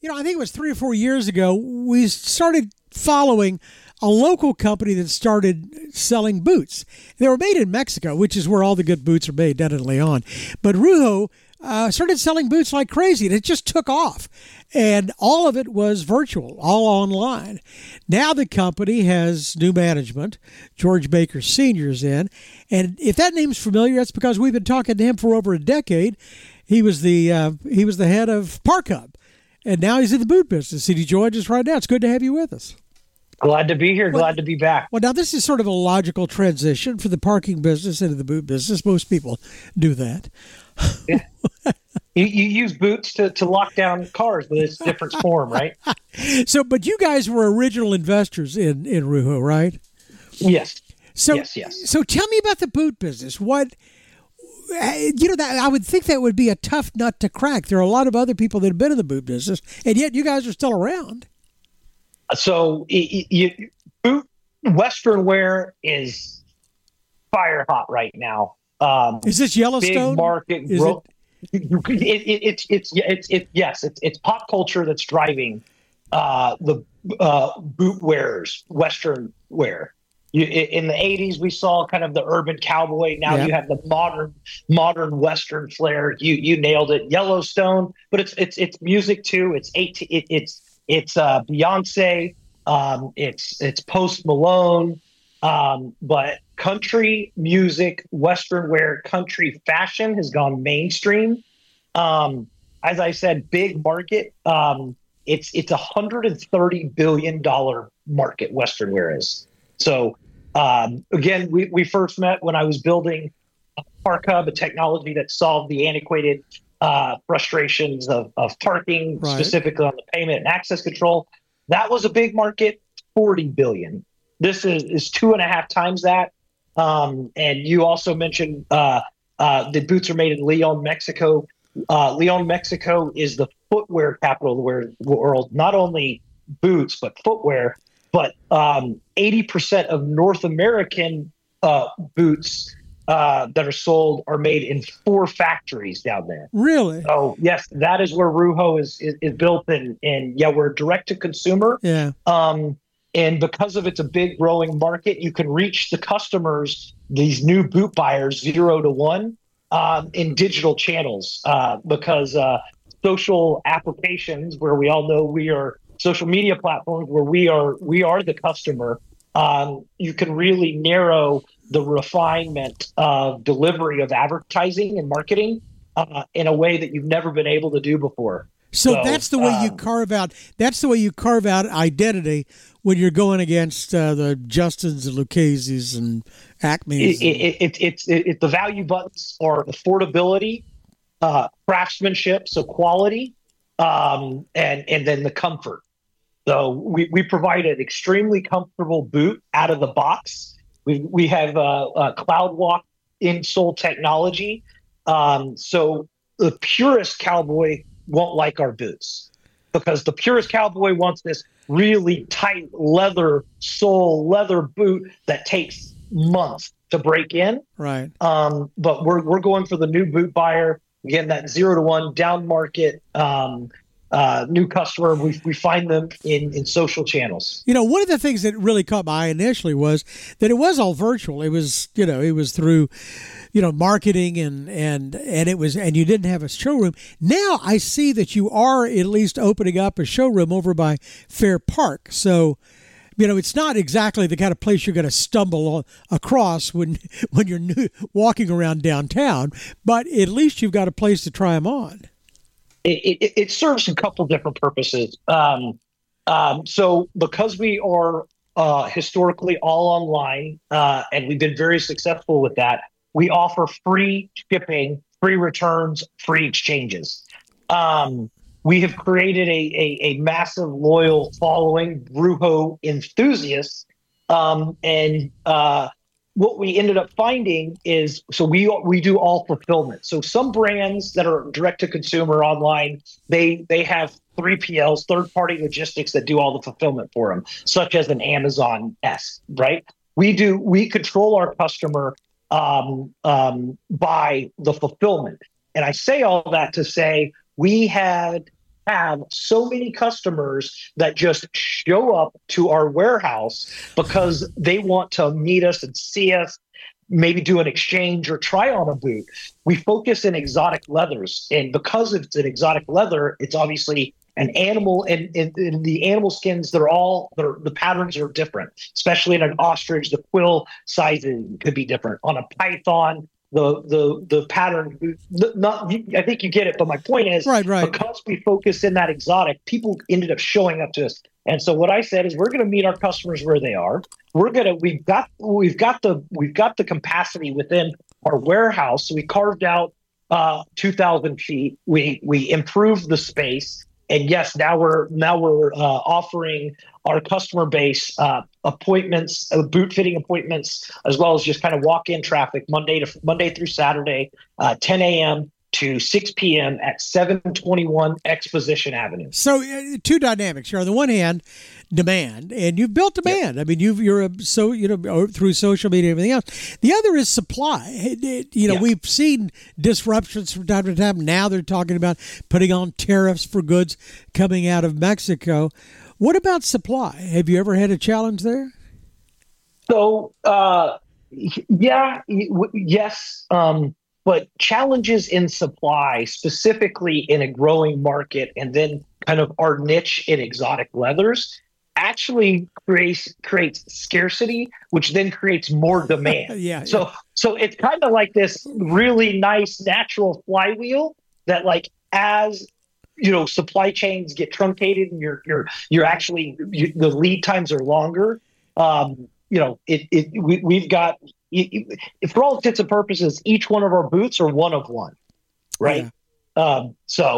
I think it was 3 or 4 years ago, we started following a local company that started selling boots. They were made in Mexico, which is where all the good boots are made, down in Leon. But Ruho started selling boots like crazy, and it just took off. And all of it was virtual, all online. Now the company has new management. George Baker Sr.'s in. And if that name's familiar, that's because we've been talking to him for over a decade. He was the head of Park Hub, and now he's in the boot business. And he joins us right now. It's good to have you with us. Glad to be here. Glad to be back. Well, now this is sort of a logical transition for the parking business into the boot business. Most people do that. Yeah. You use boots to lock down cars, but it's different form, right? So, but you guys were original investors in Ruho, right? Yes. So, yes. So tell me about the boot business. That I would think that would be a tough nut to crack. There are a lot of other people that have been in the boot business, and yet you guys are still around. So, boot Western wear is fire hot right now. Is this Yellowstone? Big market growth. It's pop culture that's driving the boot wearers, Western wear. In the 80s, we saw kind of the urban cowboy. Now you have the modern Western flair. You nailed it, Yellowstone. But it's music too. It's Beyonce. It's Post Malone. But country music, Western wear, country fashion has gone mainstream. As I said, big market. It's $130 billion market, Western wear is. So again, we first met when I was building Park Hub, a technology that solved the antiquated frustrations of parking, right, specifically on the payment and access control. That was a big market, $40 billion. This is 2.5 times that. And you also mentioned the boots are made in Leon, Mexico. Leon, Mexico is the footwear capital of the world, not only boots, but footwear. But 80% of North American boots that are sold are made in 4 factories down there. Really? Oh, yes. That is where Ruho is built in. And yeah, we're direct to consumer. Yeah. And because of it's a big growing market, you can reach the customers, these new boot buyers, 0 to 1, in digital channels, because social applications, where we all know we are social media platforms, where we are the customer, you can really narrow the refinement of delivery of advertising and marketing in a way that you've never been able to do before. So that's the way you carve out. That's the way you carve out identity when you're going against the Justins and Lucchese's and Acme's. It's the value buttons are affordability, craftsmanship, so quality, and then the comfort. So we provide an extremely comfortable boot out of the box. We have a CloudWalk insole technology. So the purest cowboy won't like our boots, because the purest cowboy wants this really tight leather sole, leather boot that takes months to break in. Right. But we're going for the new boot buyer. Again, that 0 to 1 down market, new customer. We find them in social channels. One of the things that really caught my eye initially was that it was all virtual. It was, it was through, marketing and it was, and you didn't have a showroom. Now I see that you are at least opening up a showroom over by Fair Park. So, it's not exactly the kind of place you're going to stumble across when you're walking around downtown, but at least you've got a place to try them on. It serves a couple different purposes. So because we are historically all online, and we've been very successful with that, we offer free shipping, free returns, free exchanges. We have created a massive loyal following, Ruho enthusiasts, and what we ended up finding is, so we do all fulfillment. So some brands that are direct to consumer online, they have 3PLs, third party logistics, that do all the fulfillment for them, such as an Amazon-esque, right? We control our customer by the fulfillment. And I say all that to say we had have so many customers that just show up to our warehouse because they want to meet us and see us, maybe do an exchange or try on a boot. We focus in exotic leathers, and because it's an exotic leather, it's obviously an animal, and the animal skins, the patterns are different, especially in an ostrich. The quill sizing could be different. On a python, the pattern, I think you get it, but my point is, right. Because we focus in that exotic, people ended up showing up to us. And so what I said is, we're going to meet our customers where they are. We've got the capacity within our warehouse. So we carved out 2,000 feet. We improved the space, and yes, now we're offering our customer base appointments, boot fitting appointments, as well as just kind of walk-in traffic Monday through Saturday, 10 a.m. to 6 p.m. at 721 Exposition Avenue. So two dynamics here. On the one hand, demand, and you've built demand. Yep. I mean, through social media and everything else. The other is supply. We've seen disruptions from time to time. Now they're talking about putting on tariffs for goods coming out of Mexico. What about supply? Have you ever had a challenge there? So, yes. But challenges in supply, specifically in a growing market, and then kind of our niche in exotic leathers, actually creates scarcity, which then creates more demand. So it's kind of like this really nice natural flywheel that, like, as supply chains get truncated and you're actually the lead times are longer. We've got. For all intents and purposes, each one of our boots are one of one, right? Yeah.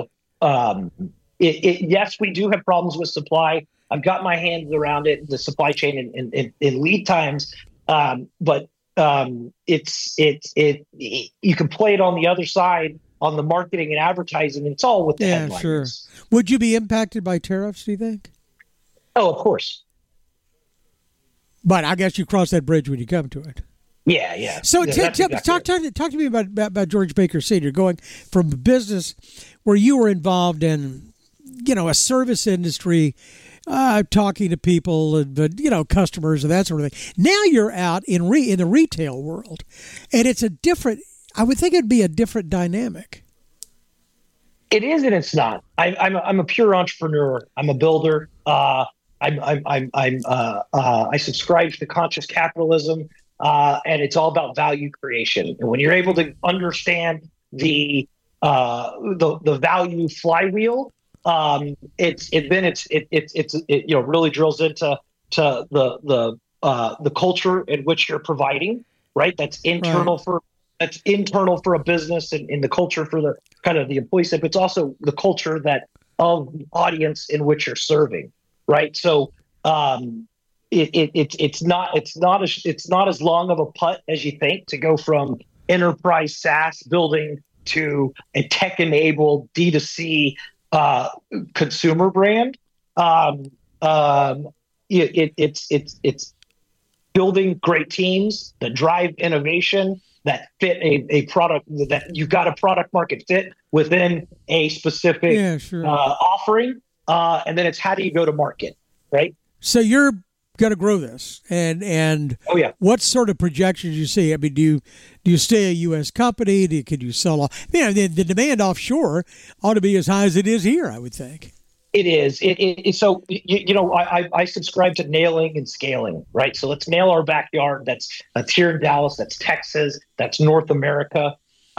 Yes, we do have problems with supply. I've got my hands around it, the supply chain and lead times. But you can play it on the other side on the marketing and advertising, and it's all with the headlines. Sure. Would you be impacted by tariffs, do you think? Oh, of course. But I guess you cross that bridge when you come to it. Yeah. So talk to me about George Baker Sr., going from a business where you were involved in, a service industry, talking to people, but customers and that sort of thing. Now you're out in the retail world, and it's I would think it'd be a different dynamic. It is, and it's not. I'm a pure entrepreneur. I'm a builder. I subscribe to conscious capitalism. And it's all about value creation. And when you're able to understand the value flywheel, it really drills into the culture in which you're providing, right? That's internal for a business, and the culture for the kind of the employee side, but it's also the culture of the audience in which you're serving, right? So it's not as long of a putt as you think to go from enterprise SaaS building to a tech-enabled D2C consumer brand. It's building great teams that drive innovation, that fit a product, that you've got a product market fit within a specific offering, and then it's how do you go to market, right? So you're going to grow this, and what sort of projections you see? I mean, do you stay a U.S. company? Could you sell off? The demand offshore ought to be as high as it is here, I would think. It is. So I subscribe to nailing and scaling, right? So let's nail our backyard. That's here in Dallas. That's Texas. That's North America.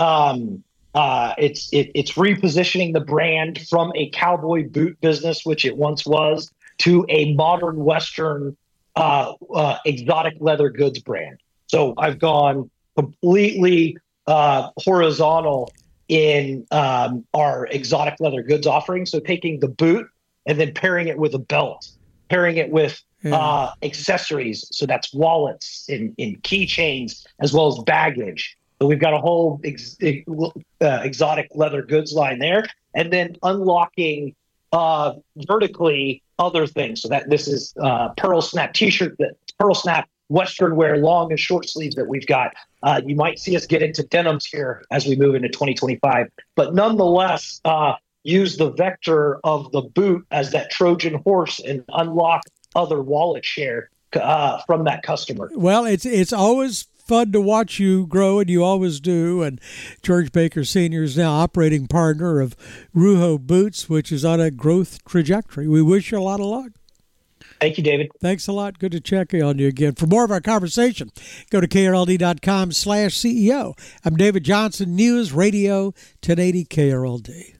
It's repositioning the brand from a cowboy boot business, which it once was, to a modern Western exotic leather goods brand. So I've gone completely horizontal in our exotic leather goods offering. So taking the boot and then pairing it with a belt, pairing it with accessories. So that's wallets and keychains, as well as baggage. So we've got a whole exotic leather goods line there. And then unlocking vertically other things. So that this is Pearl Snap t-shirt, Pearl Snap Western wear long and short sleeves that we've got. You might see us get into denims here as we move into 2025. But nonetheless, use the vector of the boot as that Trojan horse and unlock other wallet share from that customer. Well, it's always fun to watch you grow, and you always do. And George Baker Sr. is now operating partner of Ruho Boots, which is on a growth trajectory. We wish you a lot of luck. Thank you, David. Thanks a lot. Good to check on you again. For more of our conversation, go to krld.com/CEO. I'm David Johnson, News Radio 1080 KRLD.